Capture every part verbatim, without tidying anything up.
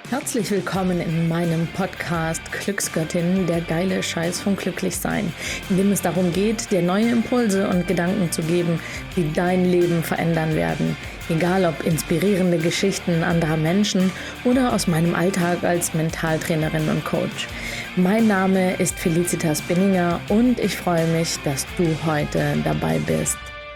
Herzlich willkommen in meinem Podcast Glücksgöttin, der geile Scheiß vom Glücklichsein, in dem es darum geht, dir neue Impulse und Gedanken zu geben, die dein Leben verändern werden. Egal ob inspirierende Geschichten anderer Menschen oder aus meinem Alltag als Mentaltrainerin und Coach. Mein Name ist Felicitas Binninger und ich freue mich, dass du heute dabei bist.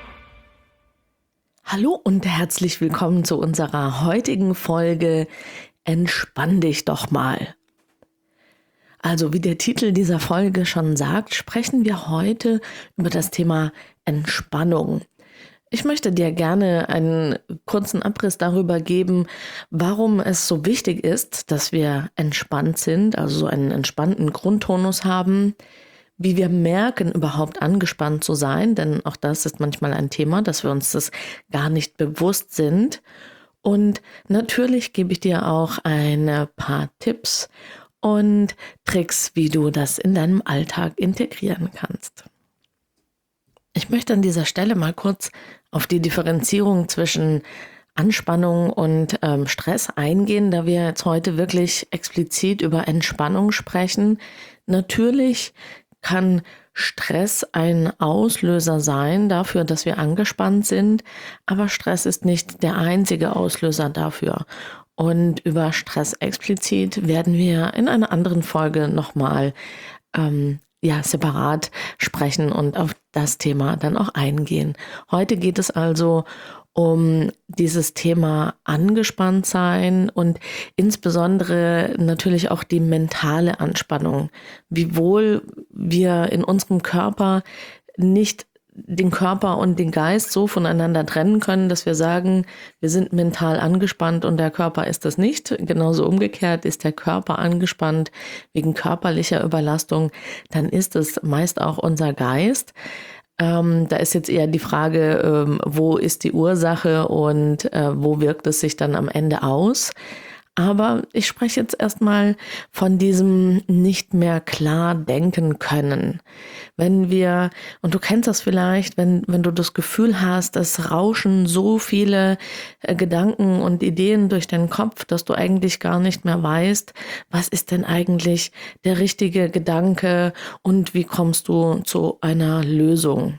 Hallo und herzlich willkommen zu unserer heutigen Folge Entspann dich doch mal. Also wie der Titel dieser Folge schon sagt, sprechen wir heute über das Thema Entspannung. Ich möchte dir gerne einen kurzen Abriss darüber geben, warum es so wichtig ist, dass wir entspannt sind, also so einen entspannten Grundtonus haben, wie wir merken, überhaupt angespannt zu sein, denn auch das ist manchmal ein Thema, dass wir uns das gar nicht bewusst sind. Und natürlich gebe ich dir auch ein paar Tipps und Tricks, wie du das in deinem Alltag integrieren kannst. Ich möchte an dieser Stelle mal kurz auf die Differenzierung zwischen Anspannung und ähm, Stress eingehen, da wir jetzt heute wirklich explizit über Entspannung sprechen. Natürlich kann Stress ein Auslöser sein dafür, dass wir angespannt sind, aber Stress ist nicht der einzige Auslöser dafür. Und über Stress explizit werden wir in einer anderen Folge nochmal ähm, ja, separat sprechen und auf das Thema dann auch eingehen. Heute geht es also um dieses Thema angespannt sein und insbesondere natürlich auch die mentale Anspannung. Wiewohl wir in unserem Körper nicht den Körper und den Geist so voneinander trennen können, dass wir sagen, wir sind mental angespannt und der Körper ist das nicht. Genauso umgekehrt, ist der Körper angespannt wegen körperlicher Überlastung, dann ist es meist auch unser Geist. Ähm, da ist jetzt eher die Frage, ähm, wo ist die Ursache und äh, wo wirkt es sich dann am Ende aus? Aber ich spreche jetzt erstmal von diesem nicht mehr klar denken können. Wenn wir, und du kennst das vielleicht, wenn, wenn du das Gefühl hast, es rauschen so viele äh, Gedanken und Ideen durch den Kopf, dass du eigentlich gar nicht mehr weißt, was ist denn eigentlich der richtige Gedanke und wie kommst du zu einer Lösung.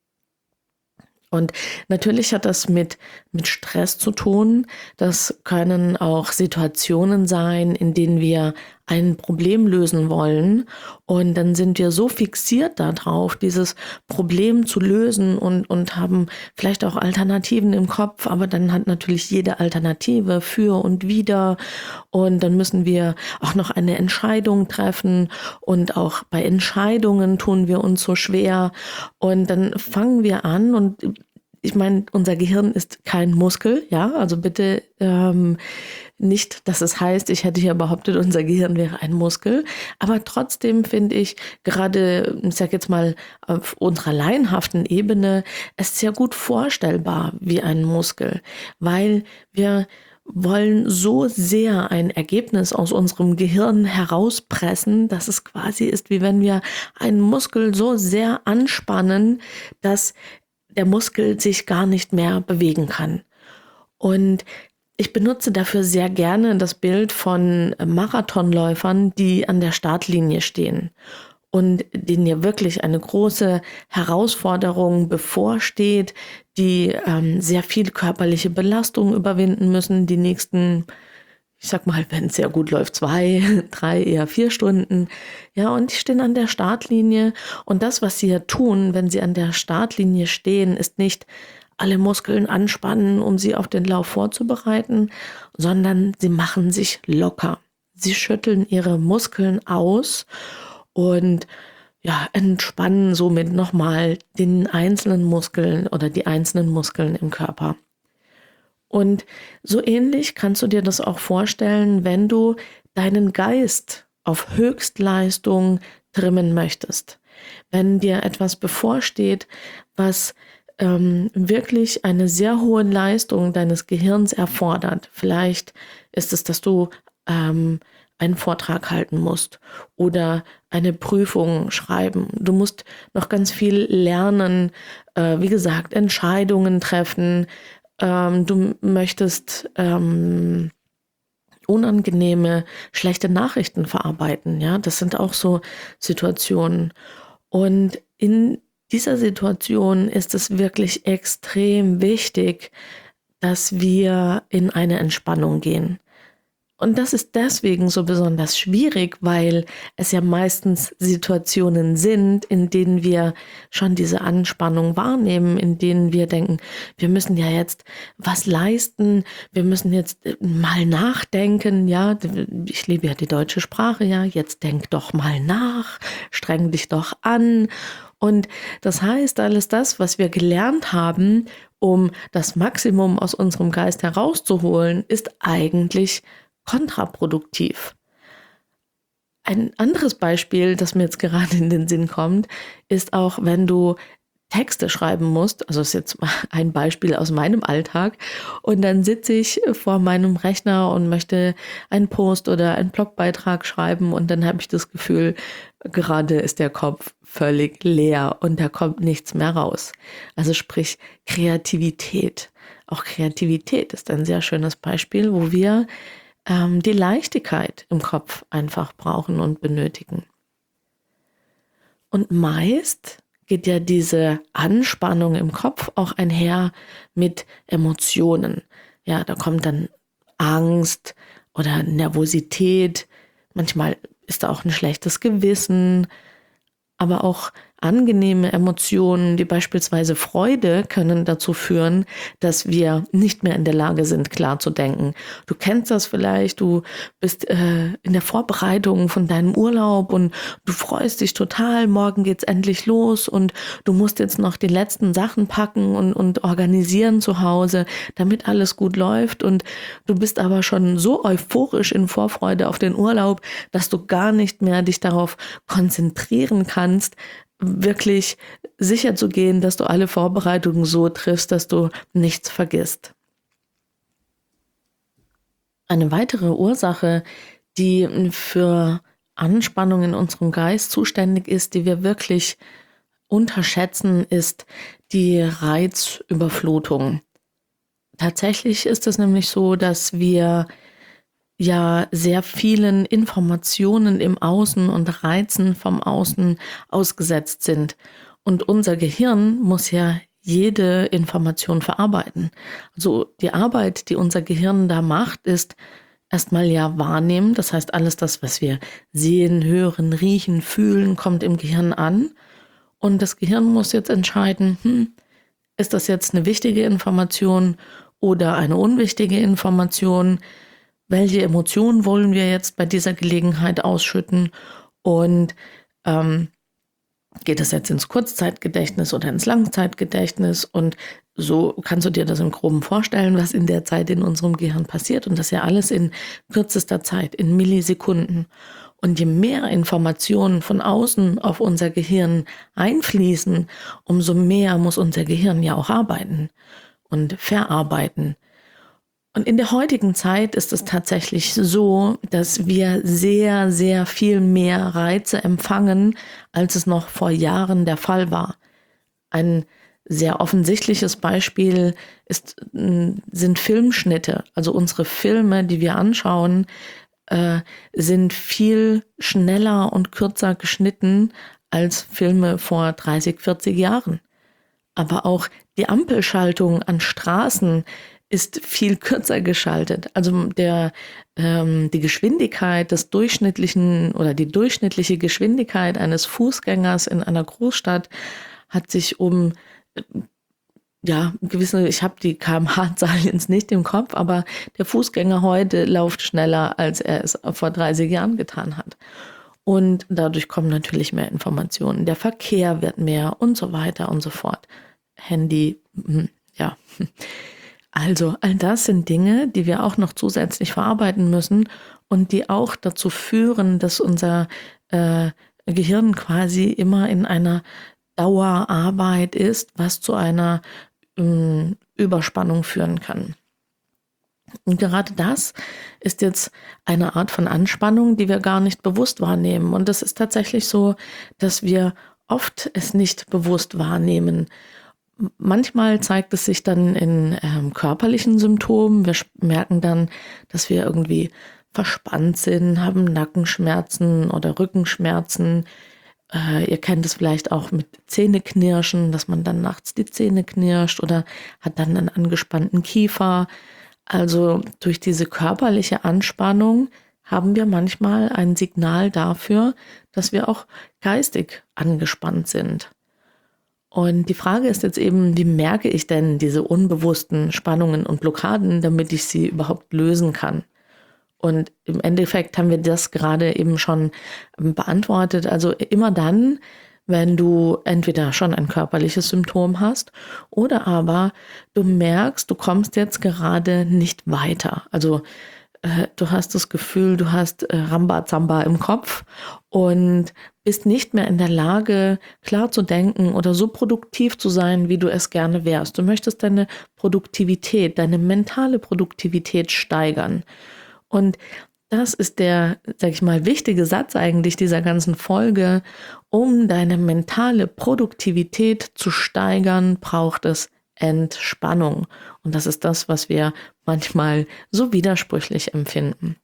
Und natürlich hat das mit, mit Stress zu tun. Das können auch Situationen sein, in denen wir ein Problem lösen wollen. Und dann sind wir so fixiert darauf, dieses Problem zu lösen und, und haben vielleicht auch Alternativen im Kopf. Aber dann hat natürlich jede Alternative für und wider. Und dann müssen wir auch noch eine Entscheidung treffen. Und auch bei Entscheidungen tun wir uns so schwer. Und dann fangen wir an und ich meine, unser Gehirn ist kein Muskel, ja, also bitte ähm, nicht, dass es heißt, ich hätte hier behauptet, unser Gehirn wäre ein Muskel, aber trotzdem finde ich gerade, ich sag jetzt mal, auf unserer laienhaften Ebene, es sehr gut vorstellbar wie ein Muskel, weil wir wollen so sehr ein Ergebnis aus unserem Gehirn herauspressen, dass es quasi ist, wie wenn wir einen Muskel so sehr anspannen, dass der Muskel sich gar nicht mehr bewegen kann. Und ich benutze dafür sehr gerne das Bild von Marathonläufern, die an der Startlinie stehen und denen ja wirklich eine große Herausforderung bevorsteht, die ähm, sehr viel körperliche Belastung überwinden müssen, die nächsten, ich sag mal, wenn es sehr gut läuft, zwei, drei, eher vier Stunden. Ja, und die stehen an der Startlinie. Und das, was sie ja tun, wenn sie an der Startlinie stehen, ist nicht alle Muskeln anspannen, um sie auf den Lauf vorzubereiten, sondern sie machen sich locker. Sie schütteln ihre Muskeln aus und ja, entspannen somit nochmal den einzelnen Muskeln oder die einzelnen Muskeln im Körper. Und so ähnlich kannst du dir das auch vorstellen, wenn du deinen Geist auf Höchstleistung trimmen möchtest. Wenn dir etwas bevorsteht, was ähm, wirklich eine sehr hohe Leistung deines Gehirns erfordert. Vielleicht ist es, dass du ähm, einen Vortrag halten musst oder eine Prüfung schreiben. Du musst noch ganz viel lernen, äh, wie gesagt, Entscheidungen treffen. Ähm, du möchtest ähm, unangenehme, schlechte Nachrichten verarbeiten. Ja, das sind auch so Situationen. Und in dieser Situation ist es wirklich extrem wichtig, dass wir in eine Entspannung gehen. Und das ist deswegen so besonders schwierig, weil es ja meistens Situationen sind, in denen wir schon diese Anspannung wahrnehmen, in denen wir denken, wir müssen ja jetzt was leisten, wir müssen jetzt mal nachdenken, ja, ich liebe ja die deutsche Sprache, ja, jetzt denk doch mal nach, streng dich doch an. Und das heißt, alles das, was wir gelernt haben, um das Maximum aus unserem Geist herauszuholen, ist eigentlich kontraproduktiv. Ein anderes Beispiel, das mir jetzt gerade in den Sinn kommt, ist auch, wenn du Texte schreiben musst, also das ist jetzt ein Beispiel aus meinem Alltag, und dann sitze ich vor meinem Rechner und möchte einen Post oder einen Blogbeitrag schreiben und dann habe ich das Gefühl, gerade ist der Kopf völlig leer und da kommt nichts mehr raus. Also sprich Kreativität. Auch Kreativität ist ein sehr schönes Beispiel, wo wir ähm, die Leichtigkeit im Kopf einfach brauchen und benötigen. Und meist geht ja diese Anspannung im Kopf auch einher mit Emotionen. Ja, da kommt dann Angst oder Nervosität. Manchmal ist da auch ein schlechtes Gewissen, aber auch angenehme Emotionen, wie beispielsweise Freude, können dazu führen, dass wir nicht mehr in der Lage sind, klar zu denken. Du kennst das vielleicht, du bist äh, in der Vorbereitung von deinem Urlaub und du freust dich total, morgen geht's endlich los und du musst jetzt noch die letzten Sachen packen und, und organisieren zu Hause, damit alles gut läuft, und du bist aber schon so euphorisch in Vorfreude auf den Urlaub, dass du gar nicht mehr dich darauf konzentrieren kannst, wirklich sicher zu gehen, dass du alle Vorbereitungen so triffst, dass du nichts vergisst. Eine weitere Ursache, die für Anspannung in unserem Geist zuständig ist, die wir wirklich unterschätzen, ist die Reizüberflutung. Tatsächlich ist es nämlich so, dass wir ja sehr vielen Informationen im Außen und Reizen vom Außen ausgesetzt sind. Und unser Gehirn muss ja jede Information verarbeiten. Also die Arbeit, die unser Gehirn da macht, ist erstmal ja wahrnehmen. Das heißt, alles das, was wir sehen, hören, riechen, fühlen, kommt im Gehirn an. Und das Gehirn muss jetzt entscheiden, hm, ist das jetzt eine wichtige Information oder eine unwichtige Information? Welche Emotionen wollen wir jetzt bei dieser Gelegenheit ausschütten, und ähm, geht es jetzt ins Kurzzeitgedächtnis oder ins Langzeitgedächtnis, und so kannst du dir das im Groben vorstellen, was in der Zeit in unserem Gehirn passiert, und das ja alles in kürzester Zeit, in Millisekunden. Und je mehr Informationen von außen auf unser Gehirn einfließen, umso mehr muss unser Gehirn ja auch arbeiten und verarbeiten. Und in der heutigen Zeit ist es tatsächlich so, dass wir sehr, sehr viel mehr Reize empfangen, als es noch vor Jahren der Fall war. Ein sehr offensichtliches Beispiel ist, sind Filmschnitte. Also unsere Filme, die wir anschauen, äh, sind viel schneller und kürzer geschnitten als Filme vor dreißig, vierzig Jahren. Aber auch die Ampelschaltung an Straßen ist viel kürzer geschaltet. Also der, ähm, die Geschwindigkeit des durchschnittlichen oder die durchschnittliche Geschwindigkeit eines Fußgängers in einer Großstadt hat sich um, ja, gewisse, ich habe die K M H-Zahl jetzt nicht im Kopf, aber der Fußgänger heute läuft schneller, als er es vor dreißig Jahren getan hat. Und dadurch kommen natürlich mehr Informationen. Der Verkehr wird mehr und so weiter und so fort. Handy, ja. Also all das sind Dinge, die wir auch noch zusätzlich verarbeiten müssen und die auch dazu führen, dass unser äh, Gehirn quasi immer in einer Dauerarbeit ist, was zu einer ähm, Überspannung führen kann. Und gerade das ist jetzt eine Art von Anspannung, die wir gar nicht bewusst wahrnehmen. Und es ist tatsächlich so, dass wir oft es nicht bewusst wahrnehmen. Manchmal zeigt es sich dann in ähm, körperlichen Symptomen. Wir merken dann, dass wir irgendwie verspannt sind, haben Nackenschmerzen oder Rückenschmerzen. Äh, ihr kennt es vielleicht auch mit Zähneknirschen, dass man dann nachts die Zähne knirscht oder hat dann einen angespannten Kiefer. Also durch diese körperliche Anspannung haben wir manchmal ein Signal dafür, dass wir auch geistig angespannt sind. Und die Frage ist jetzt eben, wie merke ich denn diese unbewussten Spannungen und Blockaden, damit ich sie überhaupt lösen kann? Und im Endeffekt haben wir das gerade eben schon beantwortet. Also immer dann, wenn du entweder schon ein körperliches Symptom hast oder aber du merkst, du kommst jetzt gerade nicht weiter. Also äh, du hast das Gefühl, du hast äh, Rambazamba im Kopf und bist nicht mehr in der Lage, klar zu denken oder so produktiv zu sein, wie du es gerne wärst. Du möchtest deine Produktivität, deine mentale Produktivität steigern. Und das ist der, sag ich mal, wichtige Satz eigentlich dieser ganzen Folge. Um deine mentale Produktivität zu steigern, braucht es Entspannung. Und das ist das, was wir manchmal so widersprüchlich empfinden.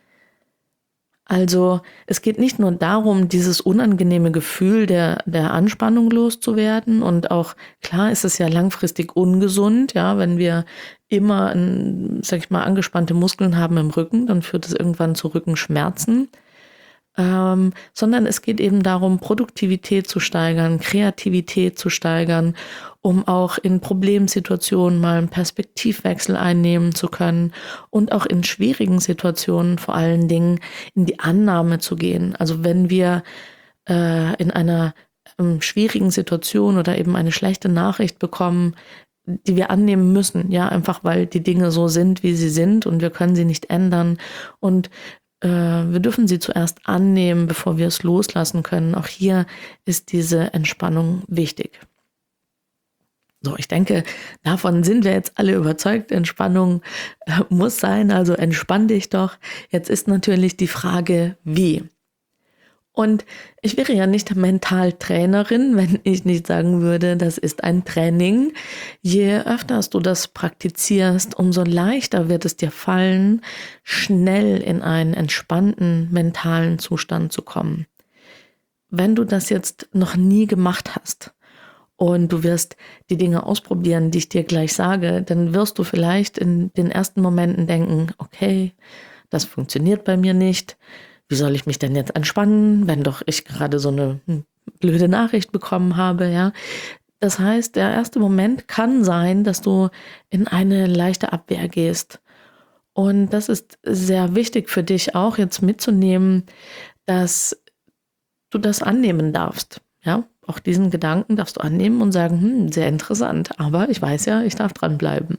Also es geht nicht nur darum, dieses unangenehme Gefühl der, der Anspannung loszuwerden, und auch klar ist es ja langfristig ungesund, ja, wenn wir immer, sag ich mal, angespannte Muskeln haben im Rücken, dann führt es irgendwann zu Rückenschmerzen. Ähm, sondern es geht eben darum, Produktivität zu steigern, Kreativität zu steigern, um auch in Problemsituationen mal einen Perspektivwechsel einnehmen zu können und auch in schwierigen Situationen vor allen Dingen in die Annahme zu gehen. Also wenn wir äh, in einer ähm, schwierigen Situation oder eben eine schlechte Nachricht bekommen, die wir annehmen müssen, ja, einfach weil die Dinge so sind, wie sie sind und wir können sie nicht ändern, und wir dürfen sie zuerst annehmen, bevor wir es loslassen können. Auch hier ist diese Entspannung wichtig. So, ich denke, davon sind wir jetzt alle überzeugt. Entspannung äh, muss sein, also entspann dich doch. Jetzt ist natürlich die Frage, wie? Und ich wäre ja nicht Mentaltrainerin, wenn ich nicht sagen würde, das ist ein Training. Je öfter du das praktizierst, umso leichter wird es dir fallen, schnell in einen entspannten mentalen Zustand zu kommen. Wenn du das jetzt noch nie gemacht hast und du wirst die Dinge ausprobieren, die ich dir gleich sage, dann wirst du vielleicht in den ersten Momenten denken, okay, das funktioniert bei mir nicht. Wie soll ich mich denn jetzt entspannen, wenn doch ich gerade so eine blöde Nachricht bekommen habe, ja? Das heißt, der erste Moment kann sein, dass du in eine leichte Abwehr gehst. Und das ist sehr wichtig für dich auch jetzt mitzunehmen, dass du das annehmen darfst, ja? Auch diesen Gedanken darfst du annehmen und sagen, hm, sehr interessant, aber ich weiß ja, ich darf dranbleiben.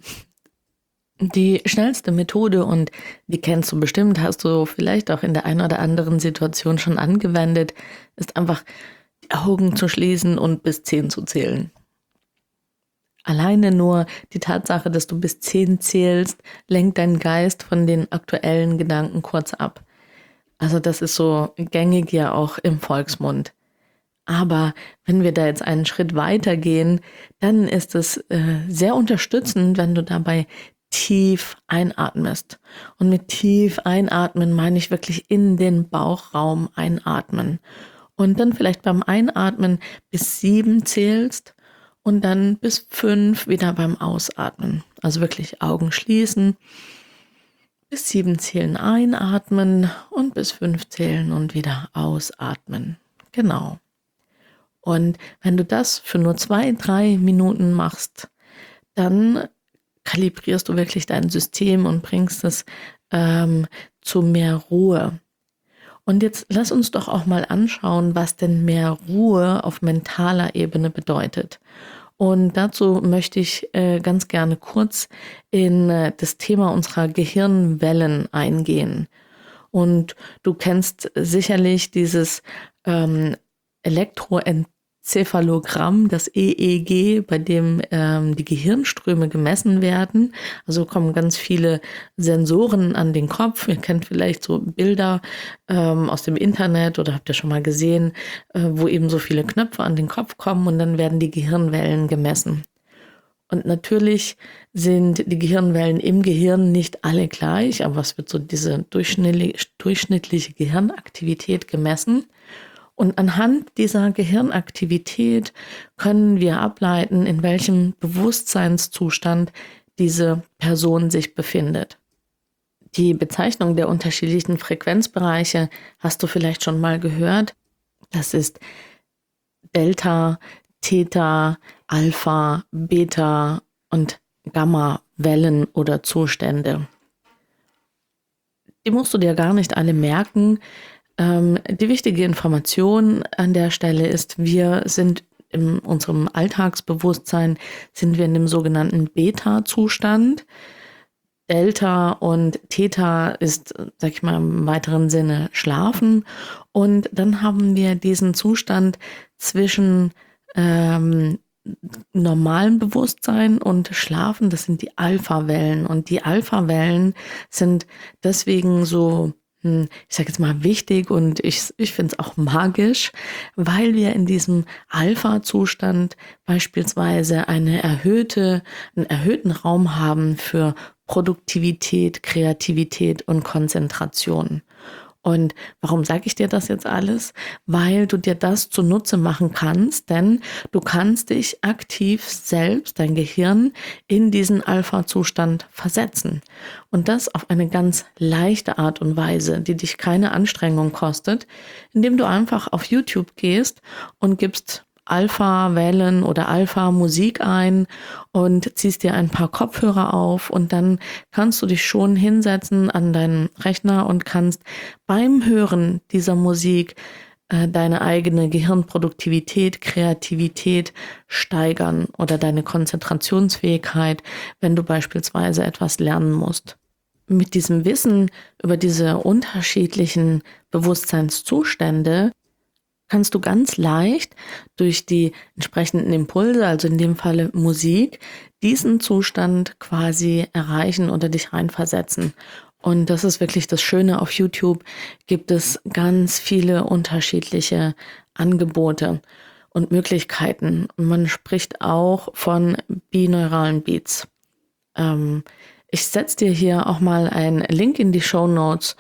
Die schnellste Methode, und die kennst du bestimmt, hast du vielleicht auch in der einen oder anderen Situation schon angewendet, ist einfach die Augen zu schließen und bis zehn zu zählen. Alleine nur die Tatsache, dass du bis zehn zählst, lenkt deinen Geist von den aktuellen Gedanken kurz ab. Also das ist so gängig ja auch im Volksmund. Aber wenn wir da jetzt einen Schritt weiter gehen, dann ist es äh, sehr unterstützend, wenn du dabei tief einatmest. Und mit tief einatmen meine ich wirklich in den Bauchraum einatmen. Und dann vielleicht beim Einatmen bis sieben zählst und dann bis fünf wieder beim Ausatmen. Also wirklich Augen schließen, bis sieben zählen einatmen und bis fünf zählen und wieder ausatmen. Genau. Und wenn du das für nur zwei, drei Minuten machst, dann kalibrierst du wirklich dein System und bringst es ähm, zu mehr Ruhe. Und jetzt lass uns doch auch mal anschauen, was denn mehr Ruhe auf mentaler Ebene bedeutet. Und dazu möchte ich äh, ganz gerne kurz in äh, das Thema unserer Gehirnwellen eingehen. Und du kennst sicherlich dieses ähm, Elektroenzephalogramm, das E E G, bei dem ähm, die Gehirnströme gemessen werden. Also kommen ganz viele Sensoren an den Kopf. Ihr kennt vielleicht so Bilder ähm, aus dem Internet oder habt ihr schon mal gesehen, äh, wo eben so viele Knöpfe an den Kopf kommen und dann werden die Gehirnwellen gemessen. Und natürlich sind die Gehirnwellen im Gehirn nicht alle gleich, aber es wird so diese durchschnittliche Gehirnaktivität gemessen. Und anhand dieser Gehirnaktivität können wir ableiten, in welchem Bewusstseinszustand diese Person sich befindet. Die Bezeichnung der unterschiedlichen Frequenzbereiche hast du vielleicht schon mal gehört. Das ist Delta, Theta, Alpha, Beta und Gamma-Wellen oder Zustände. Die musst du dir gar nicht alle merken. Ähm, die wichtige Information an der Stelle ist, wir sind in unserem Alltagsbewusstsein, sind wir in dem sogenannten Beta-Zustand. Delta und Theta ist, sag ich mal, im weiteren Sinne Schlafen. Und dann haben wir diesen Zustand zwischen ähm, normalem Bewusstsein und Schlafen. Das sind die Alpha-Wellen. Und die Alpha-Wellen sind deswegen so, ich sage jetzt mal wichtig und ich, ich finde es auch magisch, weil wir in diesem Alpha-Zustand beispielsweise eine erhöhte, einen erhöhten Raum haben für Produktivität, Kreativität und Konzentration. Und warum sage ich dir das jetzt alles? Weil du dir das zunutze machen kannst, denn du kannst dich aktiv selbst, dein Gehirn, in diesen Alpha-Zustand versetzen. Und das auf eine ganz leichte Art und Weise, die dich keine Anstrengung kostet, indem du einfach auf YouTube gehst und gibst Alpha-Wellen oder Alpha-Musik ein und ziehst dir ein paar Kopfhörer auf und dann kannst du dich schon hinsetzen an deinen Rechner und kannst beim Hören dieser Musik äh, deine eigene Gehirnproduktivität, Kreativität steigern oder deine Konzentrationsfähigkeit, wenn du beispielsweise etwas lernen musst. Mit diesem Wissen über diese unterschiedlichen Bewusstseinszustände kannst du ganz leicht durch die entsprechenden Impulse, also in dem Falle Musik, diesen Zustand quasi erreichen oder dich reinversetzen. Und das ist wirklich das Schöne, auf YouTube gibt es ganz viele unterschiedliche Angebote und Möglichkeiten. Man spricht auch von binauralen Beats. Ähm, ich setze dir hier auch mal einen Link in die Shownotes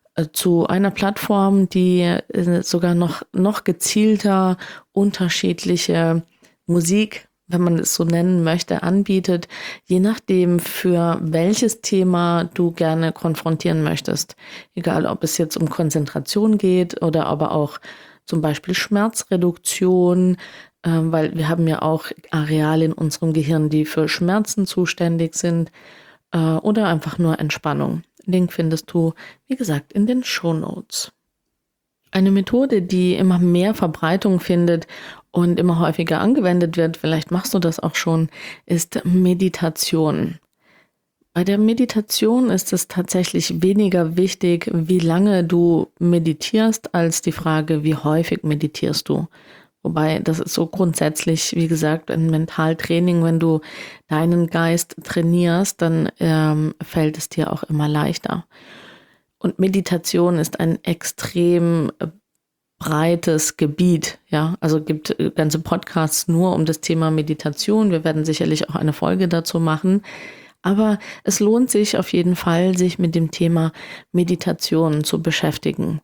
zu einer Plattform, die sogar noch, noch gezielter unterschiedliche Musik, wenn man es so nennen möchte, anbietet, je nachdem, für welches Thema du gerne konfrontieren möchtest. Egal, ob es jetzt um Konzentration geht oder aber auch zum Beispiel Schmerzreduktion, äh, weil wir haben ja auch Areale in unserem Gehirn, die für Schmerzen zuständig sind, äh, oder einfach nur Entspannung. Link findest du, wie gesagt, in den Shownotes. Eine Methode, die immer mehr Verbreitung findet und immer häufiger angewendet wird, vielleicht machst du das auch schon, ist Meditation. Bei der Meditation ist es tatsächlich weniger wichtig, wie lange du meditierst, als die Frage, wie häufig meditierst du. Wobei, das ist so grundsätzlich, wie gesagt, ein Mentaltraining. Wenn du deinen Geist trainierst, dann ähm, fällt es dir auch immer leichter. Und Meditation ist ein extrem breites Gebiet. Ja, also gibt ganze Podcasts nur um das Thema Meditation. Wir werden sicherlich auch eine Folge dazu machen. Aber es lohnt sich auf jeden Fall, sich mit dem Thema Meditation zu beschäftigen.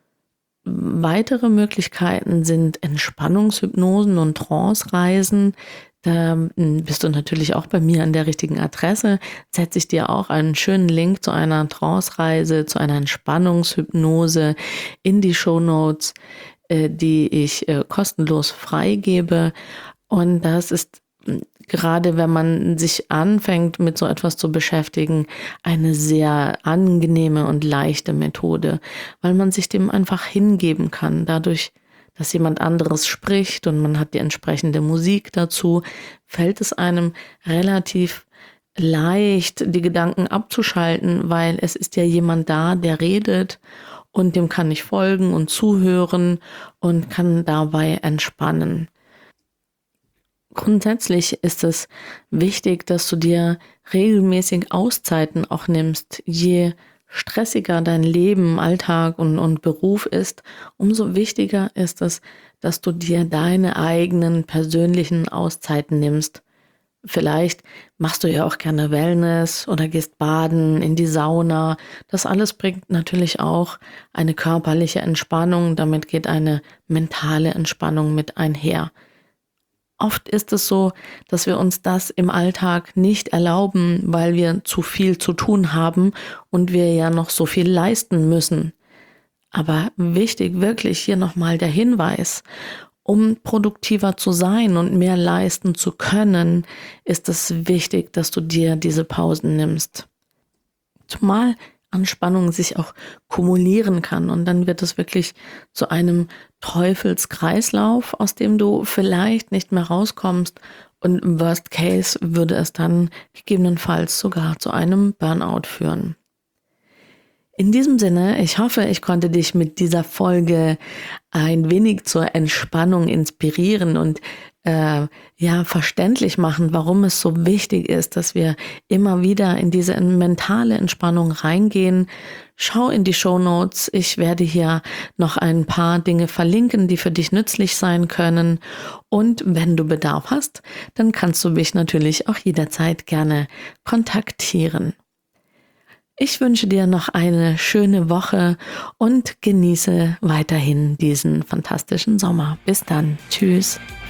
Weitere Möglichkeiten sind Entspannungshypnosen und Trance-Reisen. Da bist du natürlich auch bei mir an der richtigen Adresse. Setze ich dir auch einen schönen Link zu einer Trance-Reise, zu einer Entspannungshypnose in die Shownotes, die ich kostenlos freigebe. Und das ist gerade, wenn man sich anfängt, mit so etwas zu beschäftigen, eine sehr angenehme und leichte Methode, weil man sich dem einfach hingeben kann. Dadurch, dass jemand anderes spricht und man hat die entsprechende Musik dazu, fällt es einem relativ leicht, die Gedanken abzuschalten, weil es ist ja jemand da, der redet und dem kann ich folgen und zuhören und kann dabei entspannen. Grundsätzlich ist es wichtig, dass du dir regelmäßig Auszeiten auch nimmst. Je stressiger dein Leben, Alltag und, und Beruf ist, umso wichtiger ist es, dass du dir deine eigenen persönlichen Auszeiten nimmst. Vielleicht machst du ja auch gerne Wellness oder gehst baden, in die Sauna. Das alles bringt natürlich auch eine körperliche Entspannung. Damit geht eine mentale Entspannung mit einher. Oft ist es so, dass wir uns das im Alltag nicht erlauben, weil wir zu viel zu tun haben und wir ja noch so viel leisten müssen. Aber wichtig, wirklich hier nochmal der Hinweis: Um produktiver zu sein und mehr leisten zu können, ist es wichtig, dass du dir diese Pausen nimmst. Zumal Anspannung sich auch kumulieren kann und dann wird es wirklich zu einem Teufelskreislauf, aus dem du vielleicht nicht mehr rauskommst, und im Worst Case würde es dann gegebenenfalls sogar zu einem Burnout führen. In diesem Sinne, ich hoffe, ich konnte dich mit dieser Folge ein wenig zur Entspannung inspirieren und äh, ja verständlich machen, warum es so wichtig ist, dass wir immer wieder in diese mentale Entspannung reingehen. Schau in die Shownotes. Ich werde hier noch ein paar Dinge verlinken, die für dich nützlich sein können. Und wenn du Bedarf hast, dann kannst du mich natürlich auch jederzeit gerne kontaktieren. Ich wünsche dir noch eine schöne Woche und genieße weiterhin diesen fantastischen Sommer. Bis dann. Tschüss.